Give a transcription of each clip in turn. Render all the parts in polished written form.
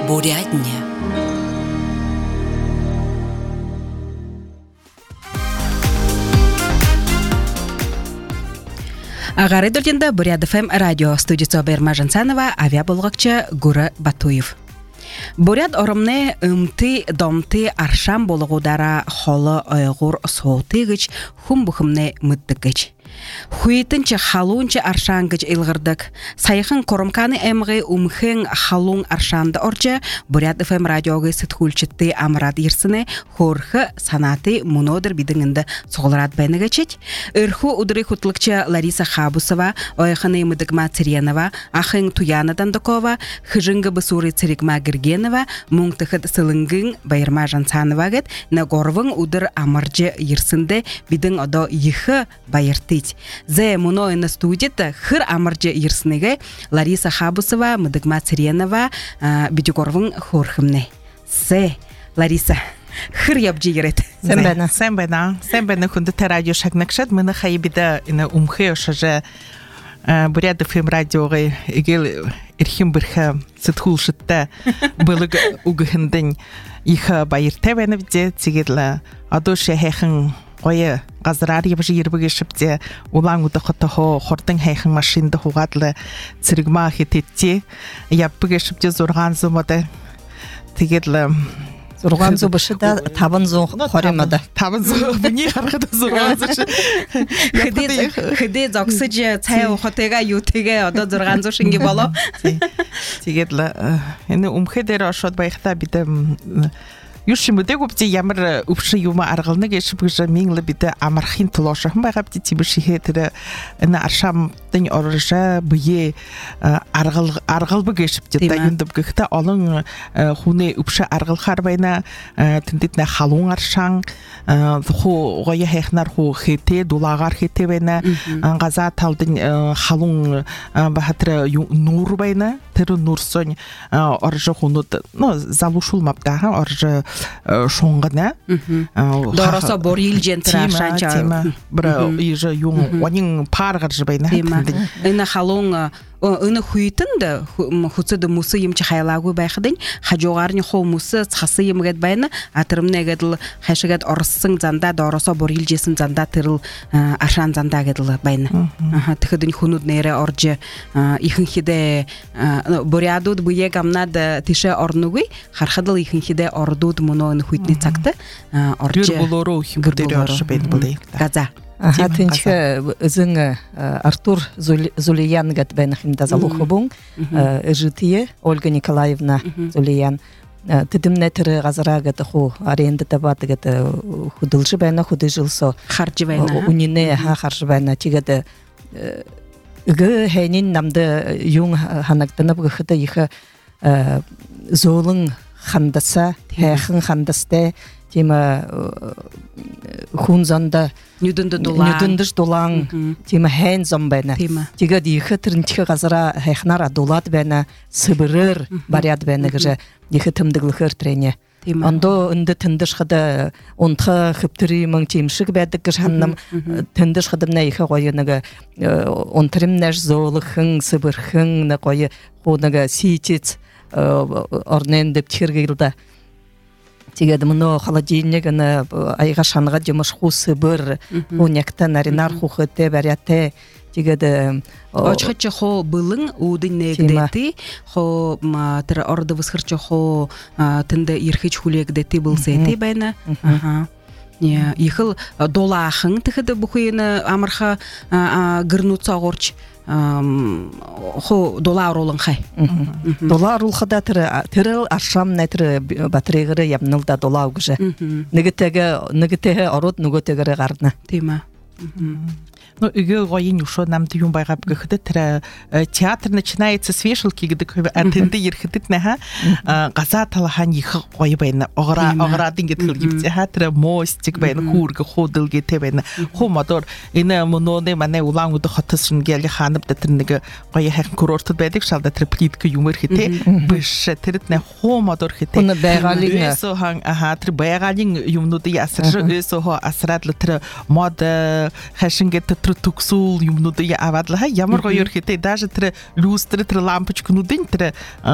Бурятня. Агары дөлденді Бурят ФМ радио студиясы Берма Жансанова, авиаболғақчы Гуры Батуев. Бурят орымны ымты, домты, аршам болығудара холы ойғур соғыты ғыч, хум бұхымны мұдды ғыч. Хуйтынчы халунчы аршангыч илгырдык. Сайхын коромканы эмгы умхын халун аршанды орчы Бурят ФМ радиогы сытхулчытты амрад ерсіні хорхы санаты мунодыр бидіңінді соғылырат бәні geçет. Үрху удыры хутлыкчы Лариса Хабусова, ойханы Мыдыгма Циренова, ахын Туяна Дандакова, хыжыңгы бысуры Цирикма Гергенова, муңтыхыд сылыңгын Байырма Жансанова гет, нагорвың удыр амаржы ерсінді бидің одо йхы байыртыч. Зе муной на студията хыр амаржы ерсінеге Лариса Хабусова, Мыдыгма Циренова, бидюгорвың хорхымны. Зе, Лариса, хыр ябжы ерет. Сен бәна хүнді радио шагнакшад, мына хайбида умхы ошажы Бурят ФМ радиоғы егел ирхим бірхі сытхулшытта бұлыг угыхындың иха байырты бәнівде тегерлі адошы хэхын қойы ғазырар ебжі ербігі шіпте улаң ұды құтығы қордың хэхын машинды хуғадлы циргма хететте яббігі шіпте зорған зумады тегерлі Зорған зубышы да табын зоң қоремады. Табын зоң, бұне қарғыда зорған зошы. Хыды зоқсыжы цай ұқытыға ютыға ода зорған зошынге болу. Тегерлі, әні умхедері ашуад байықта биді Юшимуде гупти ямар упши юма аргалны гешип гыжа миңлы биде амархин тулошахын байгапти тибишихе тире эна аршамдын орыжа бие аргалбы гешип те тагындып гыхта алың хуне упши аргал харбайна тиндитне халун аршаң ху гое хехнар ху хете дулагар хете бена газа талдын халун бахатра нур байна тиру нурсон орыжа хунут ну залушулмапта орыжа шоңғана дороса бор илжен трашанча тема бра иже юң онин паргар жбайна ина халон ына хуйтында хуцыды мусы емче хайлагу байхыдын хажогарны хомусы цхасы емгет байна атырымны гедл хашыгат орсын занда дороса бор илжесин занда тырыл ашан занда гедл байна тхыдын хунуд нере оржы ихинхиде борядуд буе гамнад тише орнугы хархадыл ихинхиде ордуд муно хуйтны цакты оржы болору хибудер оршбет булды газа Хатынчы үзің Артур Зулиян гат бәнахимда залухы бұң, житие Ольга Николаевна Зулиян. Тидімне тірі ғазыра гат ху аренді табаты гат худылжы бәна худы жылсо. Харжы бәна. Унине харжы бәна тигады. Үгі хәйнин намды юң ханактанып ғыхыды ехі золың хандаса, хэхын хандасты, тема хунзанда нүдіндіш долаң тема хэн зом бәна тига дихы тірінчі ғазыра хэхнар адулат бәна сыбырыр баряд бәна гыжа дихы тымдығылықыр трене ондо үнді тіндіш қыды онтқы хыптыры мұң темшік бәдік гыжанным тіндіш қыдымна ехі қойыныға онтырымнаш золықың сыбырхың қойы қоныға сийтец орнен деп тергейлді тегеді мұны холодильник айға шанға жемыш хусы бір онекті наринар хухыты бәряты тегеді очхачы хо былың удын негдеті хо тірі орды высқырчы хо тінді ерхіч хулегдеті бұл сәйті бәйна ехіл долахың тіхіді бұхыйыны амырха гырнуца ғорч хо долар олың қай долар олқыда тірі аршам нәтірі батырегірі ябнылда долау күжі нүгітегі ород нүгітегірі ғарны тема Ну, үйге ғойын ұшо намды юн байғап гүхді тірі театр начинается с вешалки гіді көбі әтінді ерхідік нәха ғаза талахан ехі ғойы байны оғырадың гетіл гіпте тірі мостик байны хурғы ходыл гете байны хомадор ені мұноны мәне улаң ұды қотысын гелі ханып дәтірінігі ғойы әқін курортыд бәдік шалда тірі плиткі юмыр хете бүші тірітіне хомадор хете Оны бәғалың тірі бәғалың юмнуды ясыржы өсі асырадлы тірі моды хәшінге туксул юмнуды я авадлаха ямар гоёр хите даже тре люстр тре лампочкнуудын тре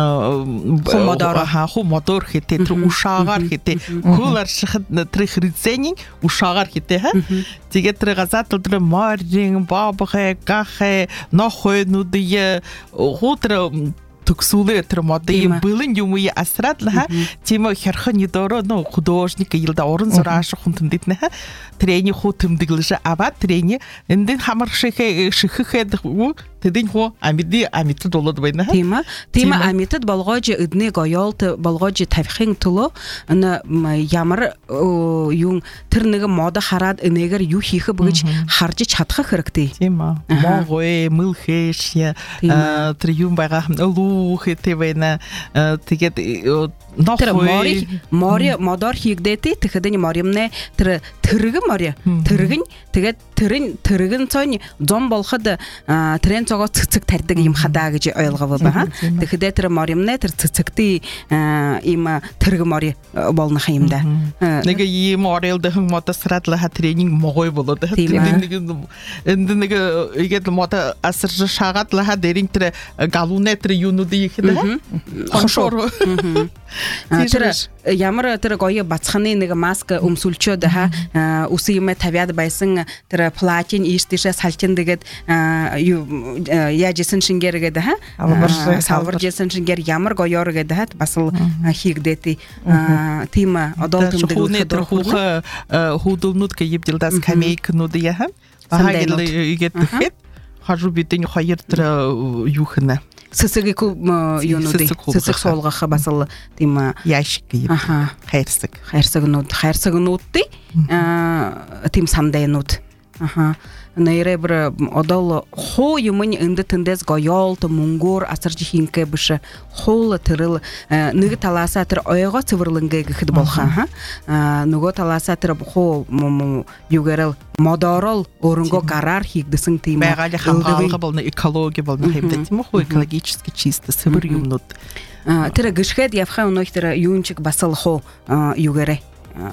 мотор хите тре ушаагаар хите кулар шахад тре хрицэнин ушаагаар хите ха тэгээд тре газатл тре маржин бабхэ гахэ нохойнуды хутре туксулы тре моды былын юмы асрадлаха тема херхэн недоро но художник илда орон зураш хунтындитне ха трени хутымдыглыжа ават трени энден хамар шихэ тэдин хо амиты долод байна тема амитад болгож эдне гоёлт болгож тавхин туло ана ямар юун тэр нэг мода хараад энэгээр юу хийх бөгж харж чадах хэрэгтэй тема могой мылхэш тэр юм байгаа луу хэтвэна тэгээд тэр мори модор хийгдээти тэгэхэд моримнэ тэр тэрэг мори тэрэгэн тэгээд тэрэгэн цон зом болоход трен цогоо цэцэг тарьдаг юм хадаа гэж ойлгов байгаа. Тэгэхээр тэр моримнэ тэр цэцэгтэй им тэрэг мори болох юм да. Нэг юм орелдэх мотосрадлаа тренинг могой болоод нэг игээд мото асар шагадлаа дэрин тэр галунэ тэр юунууд их да. Хошор тэр ямар тэр гоё бацханы нэг маск өмсөлчөөд үсэн юм тавиад байсан тэр платин ийштэшээ салчин тэгээд яажсэн шингэр гэдэг салвар жсэн шингэр ямар гоёор гэдэг бас л хийгдээти тийм одол тэмдэг худолнууд гэвдэлдас камейкнууд яа багаал игээд тэгэхэд хажуу бидэн хоёр тэр юу хэнэ сэсэг юунууд сэсэг суулгах бас л тийм яшиг хайрсагнууд тийм сандайнууд нэрээр одол хоо юмын эндэтэндээс гоёолт мөнгөөр асарж хинкэ биш хоол тэрэл нэг талаасаа тэр ойгоо цэвэрлэнгэ гэхэд болхаа нөгөө талаасаа тэр хоо югэрэл модорол өрөнгө гараар хийгдэсэн тийм байгалийн хамгаалга болно экологи болно хэмдэ тийм хоо экологически чисто сэвэр юмнууд тэр гიშхэд явхаа өнөөх тэр юунчиг бас л хоо югэрэ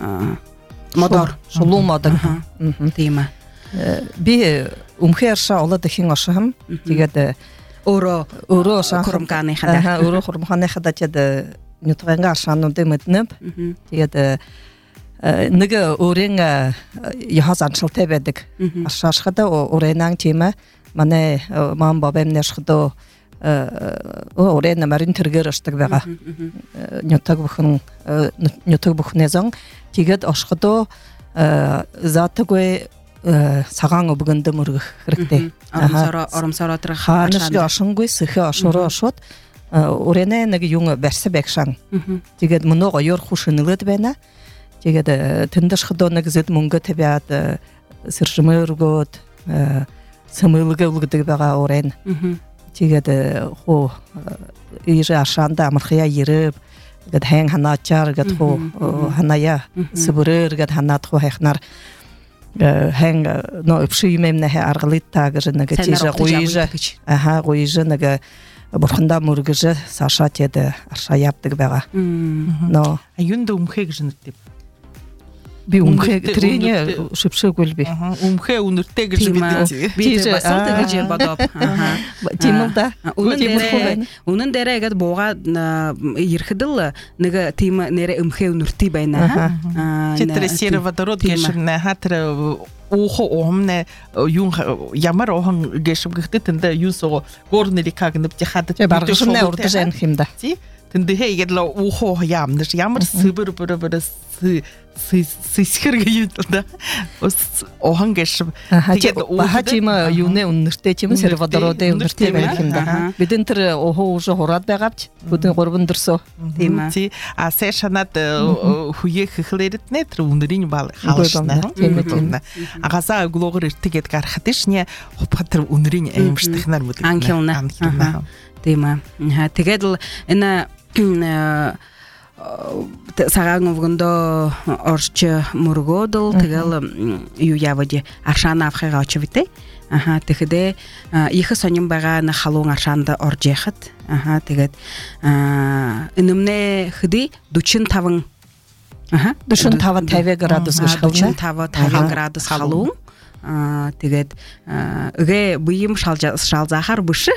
модор шулуу модор тийм би өмхээршаа олоод ихин ошхам тэгээд өөрөө хурамгааны хадаа өөрөө хурамгааны хадаа тэгээд нутренга шаанууд мэднэв тэгээд нэг өөрийн яхас анчлалтай байдаг ашаашхада өөрийнэн тийм манай мам бабэмнэр шхдо өөрийн намарын тэргээр очдаг байгаа нютаг бүхнэзэн тэгээд ошхдо заатаггүй цагаан өвгөнд мөргөх хэрэгтэй. Оромсороо тэр хаанаас ошонгүй сэхэ ошороо ошууд өрөнэ нэг юм барьсан байгшан. Тэгээд мөнөө гоёр хушинэлэд байна. Тэгээд тэндэж ходоо нэг зэд мөнгө тавиад сэршмөргөөд самылгавлгдэг байгаа өрэн. Тэгээд хоо ижа ашанда амархя ирэв гэд хэн ханаачаар гэд хоо ханаяа сэбрэр гэд ханаад хоо хайхнаар хэн но өвшимэмнэ аргалиттаа гэж нэг тийш гуйж нэг бурхандаа мөргөж сашаат яд аршаа явдаг байгаа. Но юунд өмхэ гэж нэгтэй би өмхэ тренер шипшэггүй би өмхэ үнэртэй гэж би басалт гэж бодов тийм да үнэн дээрээ гээд буугаад ирэхдэл нэг тийм нэрэ өмхэ үнэртэй байна тэр серводород гэшнэ хатэр ухо омне юун ямар охон гэшвгэгтэй тэндэ юусоо горнерикаг нэвти хадад баргашны урдж ань хэмдэ тэндэ хийгээд л ухо ямнаш ямар сэбэр сисхэр гэдэг ус охон гэшв тэгээд хатима юунэ үнэртэй тийм серводород үнэртэй байх юм да бидэн тэр ухо уже хураад байгаач бүдэн гурван дөрсөө тийм а сэшанад хүех хэлэрэтнэ тэр үнэрийн бал хаалшна агаса глогор иртэгэд гарахад шне хупхатэр үнэрийн аимштахнаар мэд анхилна тийм тэгээд л энэ цагаан өвгөндөө орч мөргөөдөл тэгэл юу яваад аршаана авахыгаа очивтэй тэгэхдээ их сонирн байгаа на халуун аршаанд орж яхад тэгээд энэмнэ хэди 45 50 градус гэж 50 градус халуун тэгээд гэ буйым шалзахар буш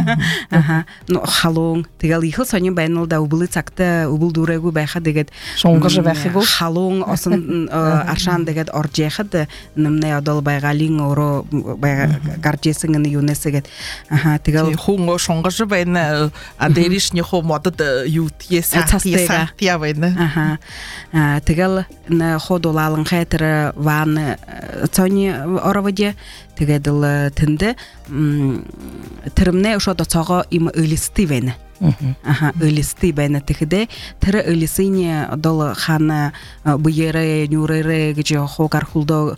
халон тэгэл ихэл сонин байнылда убылы цагта убыл дурэгу байха тэгээд шонгож байхыг халон осон аршан тэгээд оржихад нэмнэ одол байгалин оро гаржсэн гэн юнэсгээд тэгэл хүн шонгож байна адэришний хо модод ютьес цастя байна тэгэл на ходолалан хэтэр ван цони ороводе тэгээд л тэндэ тэрмнэ ошо доцого им элисти байна элисти байна тэгэхдээ тэр элисиний одол хана буере нүрэрэ гэж хогар хулдо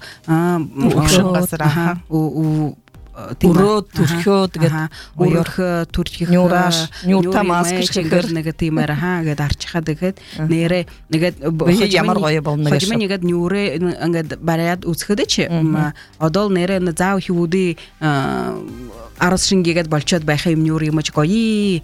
Уроо төрхөө тэгээд уурх төрчих нюрта маск шигэр нэг тиймэр гээд арчихаа тэгээд нэрэ нэгэд ямар гоё болно гэж нэгэд нүрэ ингээд барайд үсгэдэ чи одол нэрэ заав хивүди арас шингээд болчоод байхаа юм нүр юм ч гоё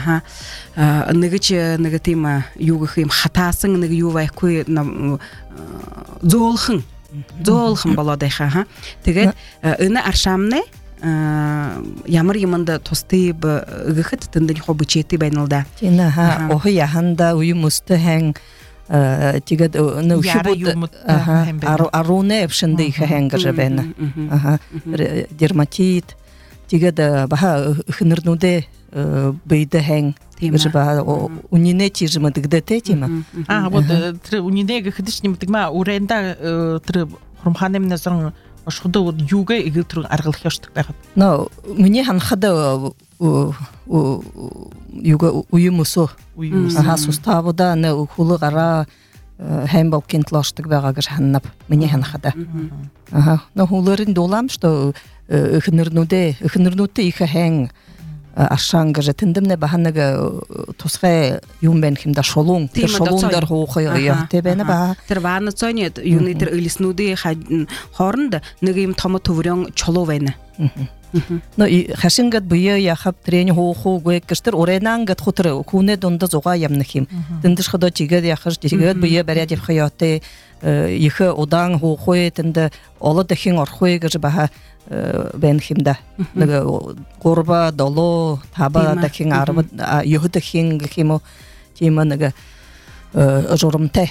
нэг тийм юу гэх юм хатаасан нэг юу байхгүй зөөлхөн болоод байхаа тэгээд энэ аршамны ямар юмд тустай гэхэд тэндэн хоо бичээтэй байна л да. Тийм охи яханда уюм өстөхэн тэгээд нөхөбөд аруне эвшэндэ их хэнгэж байна. Дерматит тэгээд баха хнэрнүүдэ бэйдэхэн гэж ба унине чижмэ дэгдэтэй тийм вот тэр унине гэхэд ч нэмдэгмэ уренда тэр хромханэмнэ зэн шудо юугэ игэл аргалах ёшдаг байхад. Но миний ханхада юуга уюмсо суставда нэ хулгара хэмбокин тлоштдаг байгаа гэж ханнап миний ханхада. Но хулэрин дулам што эхнэрнүүдээ их хэн ашан гэж тэндэмнэ баханаг тусгай юм байна хэмдэ шулуун дээр хуухай яатай байна ба тэр ваана цоны юуны тэр элиснүүдийн хооронд нэг юм том төврөн чулуу байна. Но хашингад буя яхав трени хуухуг гэж тэр уренан гэд хутэр хүүнэ дунд зугаа ямнах юм. Тэндэж ходо чигээд яхаж чигээд буя бариад явах яатай их удаан хуухуй тэнд олод дахин орхуй гэж баха бэн хэмдэ нэг гурба долоо таба дахин арба юх дахин гэх юм уу тийм нэг журамтай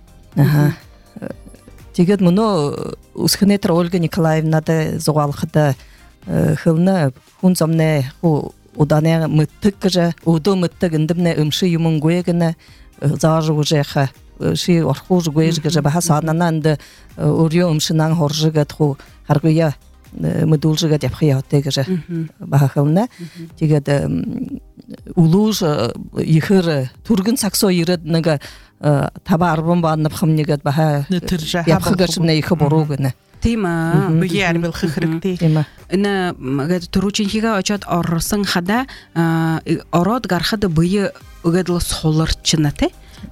тэгээд мөнөө усхнэтэр Ольга Николаевнада зугаалхада хөвнө хүн замнэ удааны мэтэг гэж өдөө мэтэг эндэмнэ өмши юмн гүйгэнэ зааж үжэха ши орхууж гүйж гэж баха санананд өрөө өмшнан хоржгээд ху харгуя мэдүүлжгээд явах яатай гэж бахавна тэгээд улууж ихэр түргэн саксо ирээд нэг таба 10 баанах хэмнэгээд баха явах гэж нэ их буруу гэнэ тийм бүе армил хэрэгтэй тийм энэ гээд түрүүчинхигээ очоод орсон хада ороод гарахад бүе өгөөд л суларчна те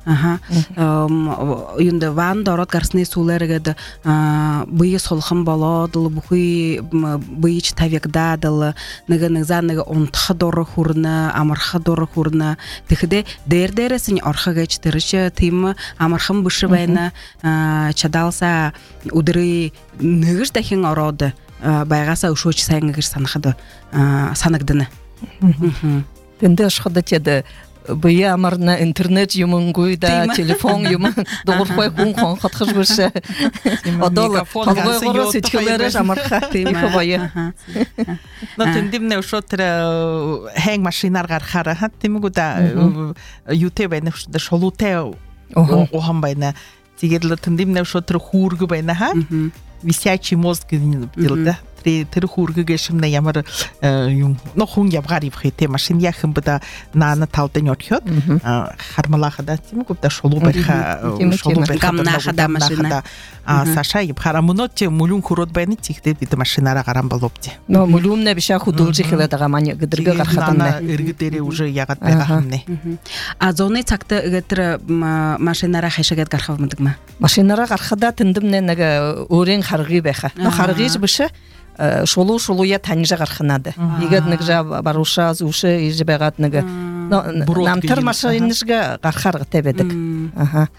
юунд ванд ороод гарсны сүүлэргээд буй сулхан болоод л бүхий буйч тавигдаад л нэг за нэг унтах дор хүрнэ амарх дор хүрнэ тэгэхдээ дээрээс нь орхо гэж тэрч тийм амархан бүш байна чадалса өдрий нэгж дахин ороод байгаасаа өшөөч сайн гэж санагдана. Тэндээс ходочод Бия амарна интернет юмнгуй да телефон юм дурхай хүн хонхотхож биш. Одол толгойгоос ичгэлээрээ амархаа тийм их бая. Но тэндэмнэ өшөтөр хэнг машинаар гарахаар тийм үү да YouTube байна шолуутай охан байна. Тэгээд л тэндэмнэ өшөтөр хүүрэг байна ха. Висячий мозг гэдэг да. Тэр хүүргэгээ шимнэ ямар юм нохун явгаар ивхэтэ машин яхан буда наана талдан өтхөд хармалахада тийм үү да шулуу бариха гамнахада машина саша ивхара мунот мулун хурод байна тихтэй бид машинаараа гаран боловч но мулумнэ биша худулж ихэвэ дага мань гэдэргэ гарахтана эргдэрээ уже ягаад байгаа хэмнэ зоны цагта гэтэр машинаараа хашаагаад гарах юмдаг ма машинаараа гарахада тэндэмнэ нэг өөрийн харгыг байха но харгыг биш шулууя таньжа гарахнаад игээд нэг баруушаа зүшээ иж байгаад нэг намтар машиныг гарахаар гэдэг байдаг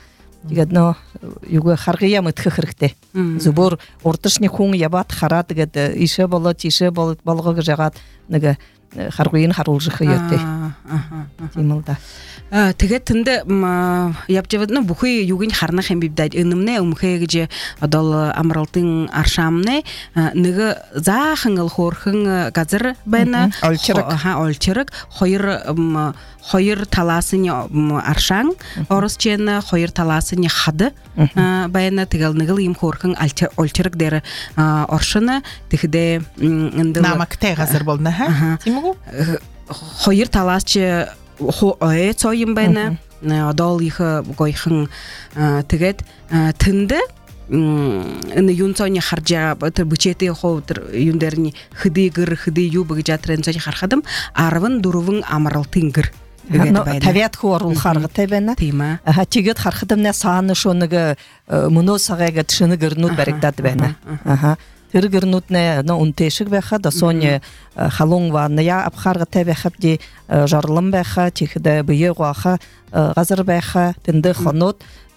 тэгээд но юга харгыя мэтхэ хэрэгтэй зөвөр урдшны хүн ябат хараад тэгээд ишэ болоод болгоо гэж ягаад нэг харгын харуулжих ётэй тийм л да. Тэгээд тэнд явж яваад бүхий юуг нь харнах юм бивдад өнөмнө өмхэ гэж одол амралтын аршамны нэг заахан л хөөрхөн газар байна. Олчрог хоёр талаас нь аршан оросчэн хоёр талаас нь хад байна. Тэгэл нэг л юм хөөрхөн олчрог дээр оршина тэгэхдээ намагтай газар болно тийм үү? Хоёр талаас ч цоим байна. Одол их гойхон тэгээд тэнд юунцоны харжаа тэр бүчэтээ хов тэр юун дээр нь хэдий юу гэж атрын цай харахадам 14 амралтын гэр тавиад хуу оруулахаар тай байна. Тийм аа. Тэгээд харахадамна саана шо нэг мөнөө сагаад шинэ гэрнүүд баригдаад байна. Тэр гэрнүүднээ үнтэшиг байхад соня халун ваная абхаргатай байхад ди жарлан байхад чихдэ бие гооха газар байхад тэнд хонууд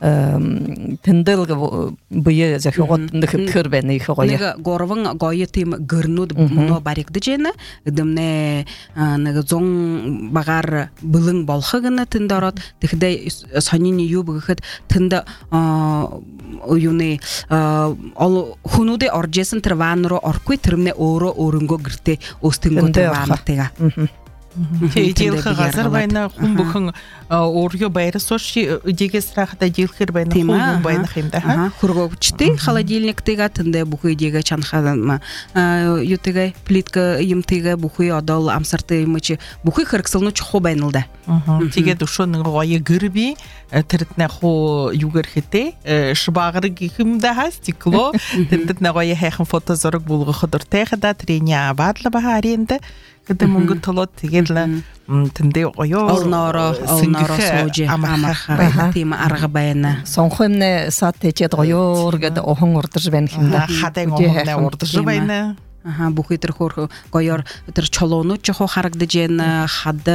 тэндэл бие захиогод нэхтэр байна их гоё. Нэг горван гоё тийм гэрнүүд мөнөө баригдаж байна. Эдэмнэ нэг зон багаар бүлэн болохыг нэ тэнд ороод тэгэхдээ сонины юу гэхэд тэнд юуны хүнүүдээ оржсэн тэр ван руу орхгүй тэрмнээ өөрөнгөө гэртээ өстөнгөтэй ваантайга. Тэгээд газар байна хүн бүхэн өөргөө байрсууш дигээс рахта жилхэр байна хүн байна юм да. Хөргөвчтэй холодильниктайга тэндээ бүхий дигээ чанахаа юутэйгээ плитка юмтэйгээ бүхий одол амсартай юм чи бүхий хэрэгсэлнүү чухал байна л да. Тэгээд өшөө нэг гоё гэрби тэрднэ хуу югэр хэтэ шбагрыг юм да стекло тэнд нэг гоё хайхан фото зураг болгоход уртайхада трэня баадла бахааринда гэдэг мөнгө толоод тэгээд л тэндээ гоё орноороо сууж амарха тийм арга байна. Сонхомны саттэжэд гоёор гэдэг охон урдж байна юм да. Хадаг охон урдж байна. Бүхий тэр хөр гоёор тэр чолоонууд жохо харагдаж байна. Хад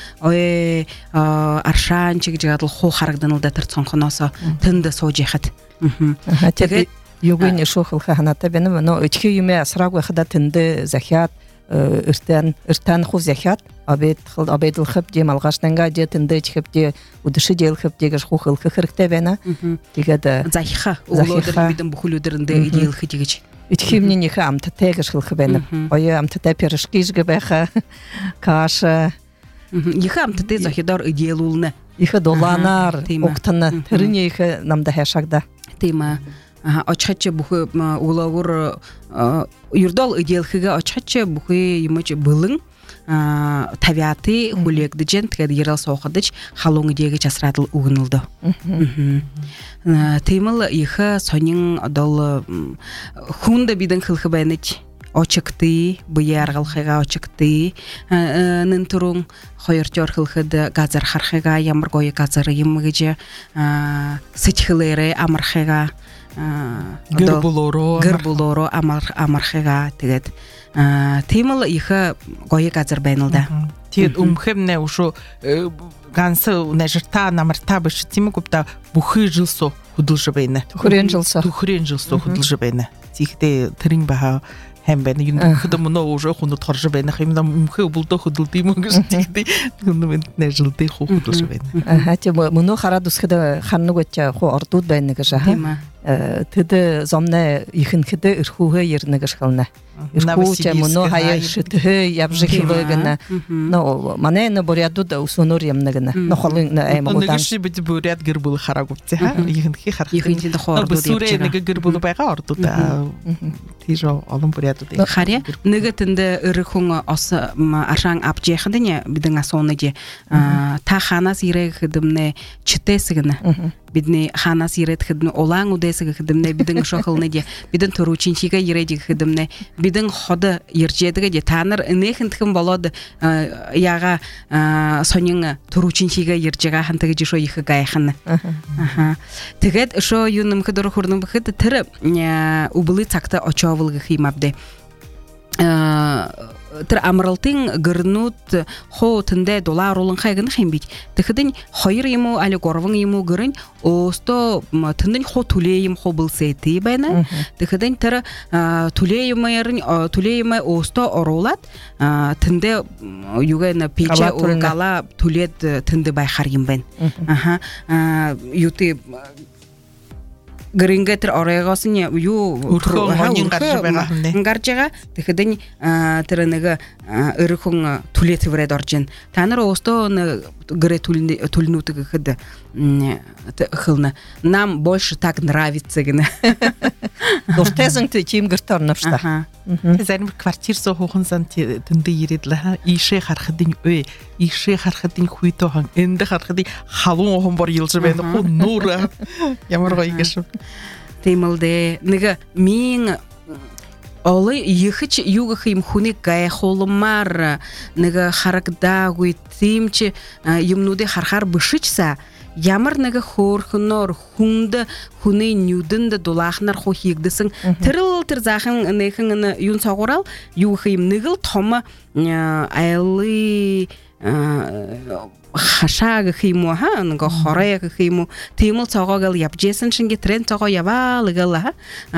аршаан чиг жигадл хуу харагдан л да тэр цонхоноос тэнд сууж яхад. Тэгээд юугийн шохолха ханатай байна но өчхи юм асраг байхада тэнд захиад эртэн хуу захиад абедл хаб ди малгаштанга ди тэнд чихэп ди үдэши ди хаб ди гэж хухал хэрэгтэй байна. Тэгээд захиха өглөөдөр бидэн бүхлүүдрэндээ идэлхэ гэж өчхимний нэг амттай гэж хэлэх байна. Оё амттай пирожкиш гэ байха каша их амттай захидор идэлүүлнэ. Их долланаар уктана тэрний их намда хашагда. Тийм аа. Очхач бүхий өглөөгөр юрдол идэлхэгээ очхач бүхий юмч бүлэн тавиаты хүлээгдэж тэгээд ярал суухадж халуун идэгэж асраадл үгнэлдэ. Тийм л их сонин одол хүнд бидэн хэлэх байнаж очигты буяргалхыга очигты нэнтүрүн хоёрчор хэлэхэд газар харахыга ямар гоё газар юм гэж сэтхлэрэ амархыга гэр булоро амархыга тэгээд тийм л их гоё газар байна л да. Тэгээд өмхэмнэ ушо ганс нажирта намарта биш тийм гүпта бүхий жилсо хөдөлж байна. Түхрэн жилсо хөдөлж байна. Зихтэй тэрин баха хэм байна. Юн хөдөлмөнөө уже хүнд хорж байна. Юм өмхөө бүлдөө хөдөлд юм гэж тэгдэ. Хүнд нэжилдэ хөдөлж байна. Тийм мөнөө хараад үсгэд ханнаг бач хуу ордууд байна гэж аа. Тэд зомнэ ихэнхэд эрхүүхэ ярина гэж хэлнэ. Эрхүүч мөнөө хаяа шитэ явж хивэгнэ. Но манай нэ борядууд өсөнөр юмна гэнэ. Нохолын аймагудан. Нэгши бид боряд гэр бүл хараг үтсэ ха. Ихэнхи харах. Ихэнхи хоордууд явж байгаа. Нэг гэр бүл байгаа ордууд. Тийш олон борядууд. Харья нэгэтэнд өрхөн ос ашаан авч яхад бидэн асууна ди та ханаас ирэх хэдэмнэ читэсгэнэ. Бидний ханаас ирээд хэдэн улаан үдээсэг хэдэмнэ бидэн шохолны ди бидэн төрүүчин чигээ ирээд хэдэмнэ бидэн ход иржээдэг ди та нар нээхэнтхэн болоод яга сонин төрүүчин чигээ ирж байгаа хан тэгж шоо их гайхан. Тэгээд шоо юу нэмэхэд хөрнө бэхэд тэр үбли цагта очоовл гэх юм авдэ. тер амралтын гырнут хо тынде доллар улын хайгын химбит тыхдын хайыр ему али горвын ему гырын осто тындын хо тулейим хо былсети байна тыхдын тер тулеймай осто оролат тынде югена пече ургала тулет тынды байхарым бен аха юты грингетер орегосын ю гаржага тэхэдэн тэрэнэг өрхөн түлэт вред оржин танар осто гре тулнут гэхэд хылна нам больше так нравится гэнэ дуртайсан тийм гэртэр навшта зарим квартир со хохон сант тэндэ ирэдлээ ийшээ харахдын ийшээ харахдын хуйтохан энд харахдын халуун охон бор йылж байна хуу нуура ямар гоё гэж тэмэлдэ нэг мин олы ихч югах им хуни гай холмар нэг харагдаагүй тимч юмнуды хархар бышичса ямар нэг хөөрхнөр хүнд хүний нүдэнд дулаахнар ху хийгдэсэн тэрл тэр захан нэхэн юун цогорал югах им нэг л том айлы хашааг хиймүү хаа нэг хорой хиймүү тиймэл цогоогал явжсэн шинге тренд цогоо яваалгала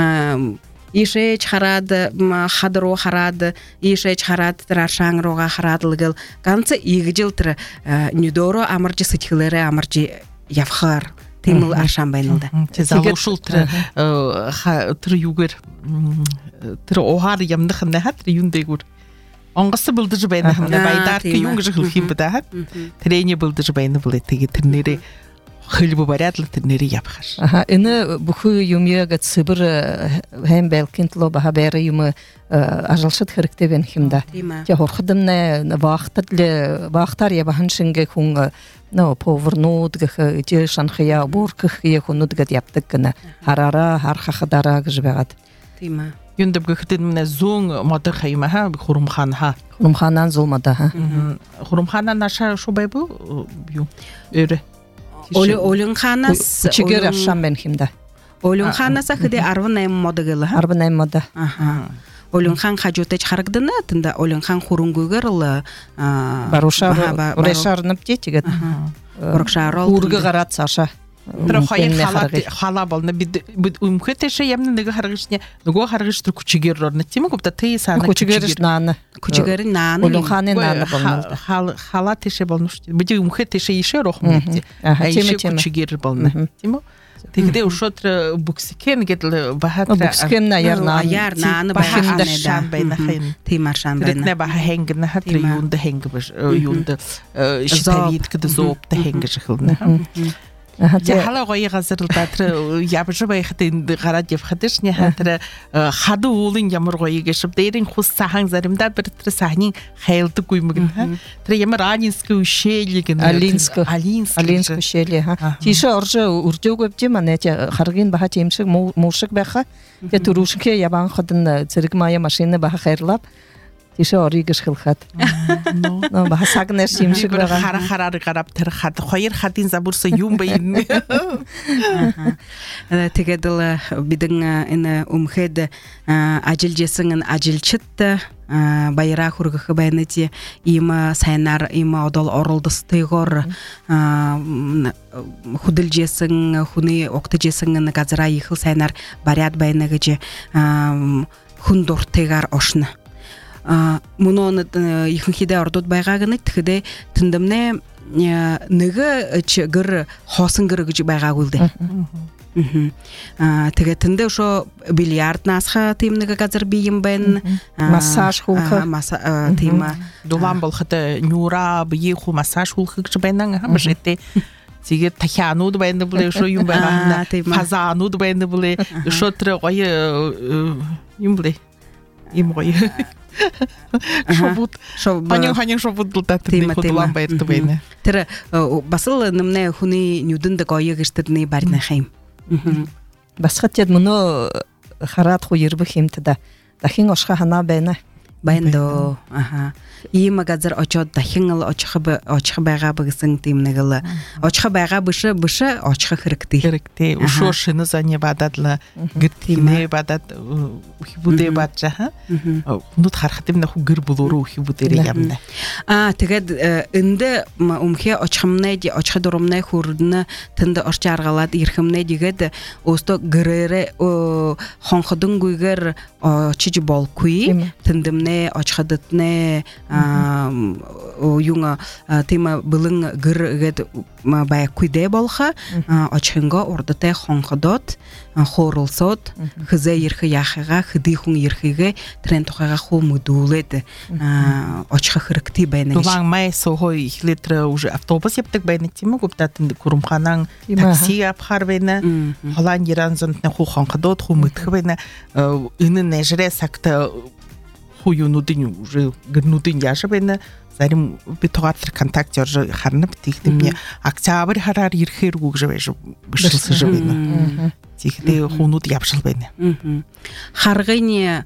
ишэж хараад хадруу хараад ишэж хараад тэр шангрууга хараадлагал ганц игжил тэр нүдөрө амарж сэтгэлээрээ амарж явхаар тиймэл аршан байна л да. Залуушул тэр югээр тэр ohar ямдах нэ тэр юндэгүр онгоц булдаж байна байдар юм гэж хэлэх юм байна. Тэрэний булдаж байна бол тэгээ тэр нэрээ хөлбө бариад л тэр нэрээ явхаш. Энэ бүхүү юмяг цэбэр хэм белкинтло бахабэр юм ажалшид хэрэгтэй байна юм да. Тэ хорхдымна вахтар явахан шингэ хүн поварнууд гэх ижээ шанхая бүркх яхунууд гэд явдаг гэнэ. Харара хархахдараа гэж байгаад. Тийм ээ. Юндаб гэхэд нэ зүүн модер хайма ха хурамхан ха. Хурамханан зулмада ха. Хурамханан наша шубайбу ю. Өрө. Олонханас чигэр ашам бэн химда. Олонханас хэдэ 18 мода гэл ха. 18 мода. Аха. Олонхан хажуутай харагдана тэнда олонхан хурунгүйгээр л барушаар урешаар напти чигэт. Урагшаарол үргэ гараад цаашаа. Тэр хоёр хала болно бид өмхөтэшэ ямна нэг харагчны нөгөө харагч тэр күчигээр орно тийм үү та тий сана күчигээр наана олонханы наана болно хала тэшэ болно шүү бид өмхөтэшэ ишээ рох юм тийм күчигээр болно тийм үү тэгдэ өшөтр бүкскен гэдэл бахат бүкскен аяар наана бахинда шан байна хин тийм аршан байна тэр бах хэнгна хатр юунд хэнг биш юунд штавит гэдэг зопт хэнгэж хэлнэ Яхала гоё газар л баатар явж байхад гараад явхад ш нь хатар хаду уулын ямар гоё гэж дээрийн хус сахан заримдаа бір тэр сахнын хайлдаггүй мэгэн тэр ямар анинск үшээлийг алинск үшээлээ тийш орж үржөөг авч юм аа харгийн баха юм шиг муушиг байха тэгээ түрүүшхээ яван ходон зэрэг мая машина баха хайрлап тийш орыг хэлхад но баха сагнер юм шиг байгаа харахаар гарав тэр хад хоёр хадын забурса юм байна тэгээд л бидэн энэ өмхэд ажилжсэн ажилчид баяра хүргэх байна тий им сайнаар им одол оролдостойгоор хөдөлжсэн хүний огтжсэн газара их сайнаар бариад байна гэж хүн дуртайгаар ошно мунон ихэнхидэ ордууд байгааг нь тэгэхдээ тэндэмнэ нэг гэр хоосон гэр гэж байгаагүй л дээ. Тэгээ тэндээ шо бильярд наасха тийм нэг газар би юм байна. Массаж хуулах тийм дулаан болоход нюра бие хуу массаж хуулах гэж байна хамшигтэй. Тэгээд тахианууд байна блэ шо юм байна. Фазаанууд байна блэ шо тэр гоё юм блэ. Им гоё шобут панин шобут дутатны худулан байрт байна. Тэр бас л нэмнэ хүний нүдэнд гоё гэртдний барьна хайм. Басхат яд мөнөө хараад хуу ирбэх юмтда дахин ошха ханаа байна. Байна доо. Аха. Ийм газар очоод дахин л очих байгаа гэсэн тийм нэг л очих байгаа биш очих хэрэгтэй. Ушоо шинэ заны бададла гэртимээ бадад ухибүдэ баджаа. Нүд харахад юм нөх гэр булууруу ухибүдэрэ ямна. Тэгээд энд өмхе очихмнэ очих дурамнэ хүрдэн тэнд орч аргалаад ирхэмнэ тэгээд өстө гэрэрэ хонходон гүйгэр очиж болгүй тэндэмнэ очихадтнэ юнга тема былын гэргээд баяхгүй дэ болха очхинго урдтай хонходот хорулсод хзэ ирхэ яхага хдихун ирхэгэ тренд тухайга хуу мөдүүлээд очих хэрэгтэй байна гэж. Дулаан май сохой ихлэтр уже автобус явдаг байна тийм үү гуптатанд курумханан такси авахар байна. Холан иран зонтны хуу хонходот хуу мэдэх байна. Энэ нэжрэ сакта хуу юнуудын уже гэрнүүдийн яаш байна. Зарим би тогатлар контакт орж харна битгдэмний октябрь хараар ирэхээр гүгж байж бишэлсэж байна. Тэгэхдээ хүнүүд явшил байна. Харгын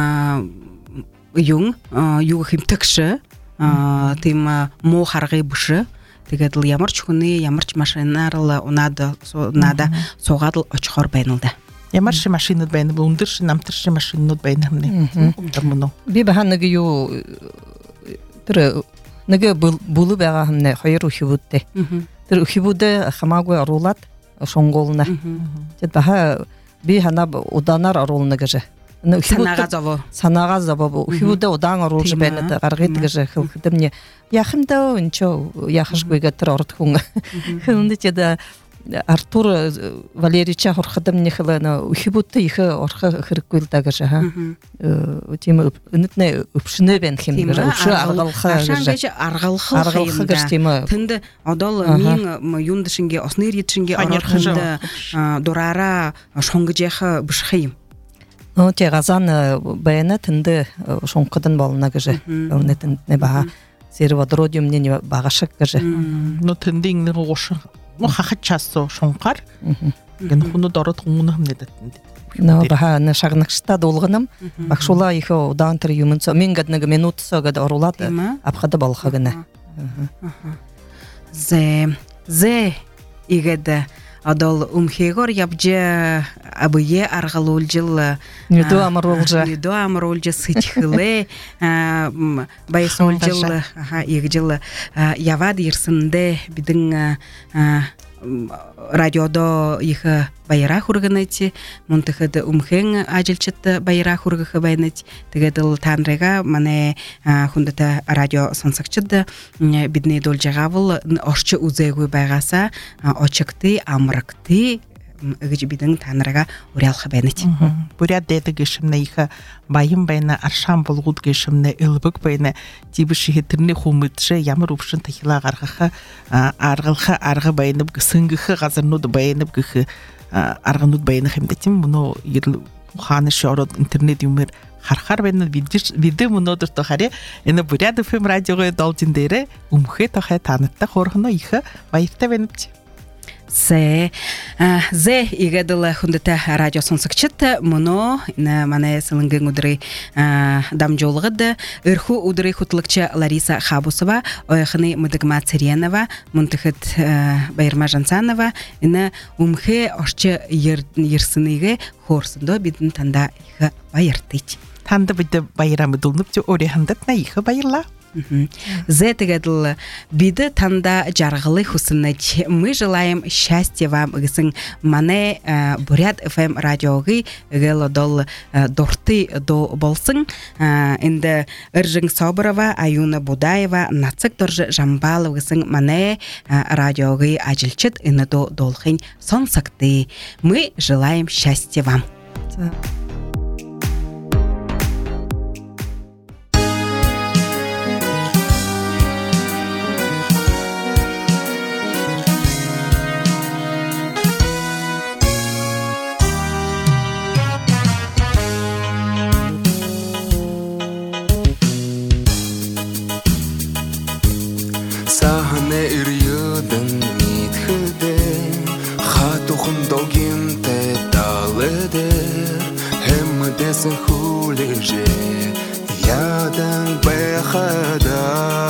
юу хэмтэгш тийм муу харгыг биш. Тэгээд л ямар ч хүний ямар ч машинаар л унаад суугаад л очихоор байна л да. Ямар ч машинууд байна. Өндөр шин намтар шин машинууд байна хэмнэ. Би бахан нэг юу тэр нэг булу байгаа хэмнэ хоёр ухибүүдтэй. Тэр ухибүүдээ хамаагүй оруулаад шонгуулна. Тэгэд баха би хана удаанаар оруулна гэж. Санаага зовоо ухибүүдээ удаан оруулж байна гаргыг гэж хэлэхдээ яхандаа өнчөө яхашгүйгээ тэр орд хүн. Хүндэд Артур Валерич хорхадам нихлана ухибүүдтэй их орох хэрэггүй л да гэж тийм өнөднө өвшнөө байна хэмээр өвшөө аргалах гэж тийм тэнд одол мин юунд шингээ осны ридшингээ ороход дураараа шонгож яха биш юм. Нөө тэ газан байна тэнд шонгодан болно гэж өнөднө не баа серводородиумны багашг гэж нөө тэндийн нэг гош хахачаасо шунгаар гэн хүнүүд ороод хүмүүн хэмнэдэд нөө баха на шагнагчта дуулганам багшула их удаан тэр юмц мингад нэг минутсоо гэд оруулаад авахад болох гэнэ зе игэд адол өмхэгор явж абые аргалуулжил нүдөө амруулж сэтхлээ байсуулжил игжил яваад ирсэндэ бидэн радиодо их баяра хүргэнэти мунтэхэд өмхэн ажилчид баяра хүргэх байнат тэгээд л таанрага манай хүндэт радио сонсогчд бидний дуулж байгаавал орч үзээгүй байгаасаа очигты амрагты гэж бидэн танарага уриалах байнат. Буряд дэдэг гişмнэ их баян байна аршаан булгууд гişмнэ элбэг байна тибш хэтэрний хүмүүдшээ ямар өвшин тахила гаргах арга байна гэсэнгэх газарнууд байна гэх арганууд байна хэмдэ тийм мөнөө хаанаш ороод интернет юмэр харахаар байна видео мөнөдөр то харъя энэ буряд FM радиогоо должин дээрээ өмхөө тохой танаттай хоорхно их баяртай байна. Зе игэдэл хүндэт радио сонсогчд мөнөө манай сэлэнгийн өдрийн дамжуулгад өрхүү өдрийн хөтлөгч Лариса Хабусова, ойхны Мыдыгма Цэриянова, мөнтэхэд Баярма Жансанова энэ өмхөө орч ерсэнийг хөөрсөндөө бидэн танда их баяртай. Танда бид баяраа мэдүүлнэ өөрийн хандат на их баярлаа. Зэтэгэл биды танда жаргалы хүснэж мы желаем счастья вам гэсэн манай Буряд FM радиогийн гэлодол дуртай до болсон энд Эржин Соборова, Аюна Будаева, Нацэг Дорж Жамбалов гэсэн манай радиогийн ажилчид энэ до долхын сонсогтой. Мы желаем счастья вам. ядан бэхада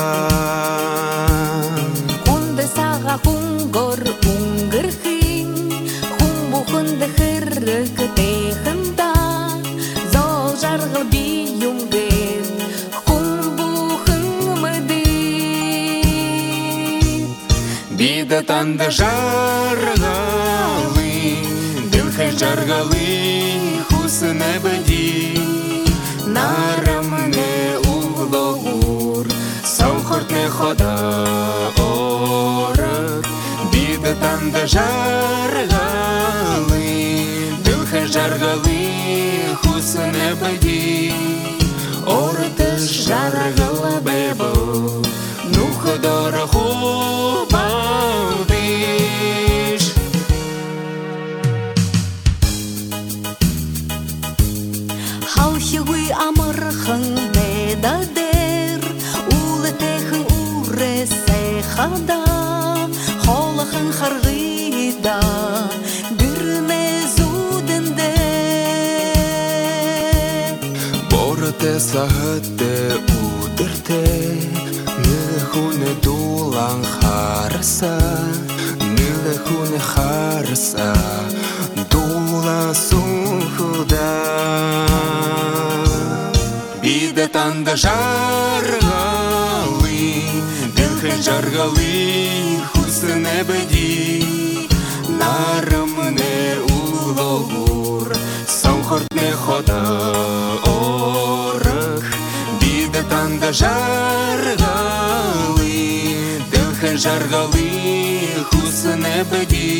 Хунда сага хунгор унгырхин Хумбухунда хыррык тэхында Зол жаргыл бийюмгэн Хумбухын мыдын Бида танда жаргалы Дилхэ жаргалы Хусына бади Нарамне углогур Саухортне хода орак Бида танда жаргалы Дилхэ жаргалы Хусына бади Ортыш жаргалы бэбо Нуходора хубалдыш Халхигуй амырхын бедадер Улы тэхын уресе хада Холахын харгыда Гүрме зудынде Борате сахатте удырте Нилхуне дулан харса Нилхуне харса Дулан сунхуда Бида танда жаргалы Дилхэ жаргалы Хусыне бади Нарымне улогур Самхортне хода орах Бида танда жаргалы Дилхэ жаргалы Хусыне бади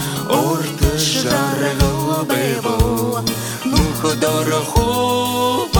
Ортыш жаргалы бэбо Нуходора хуб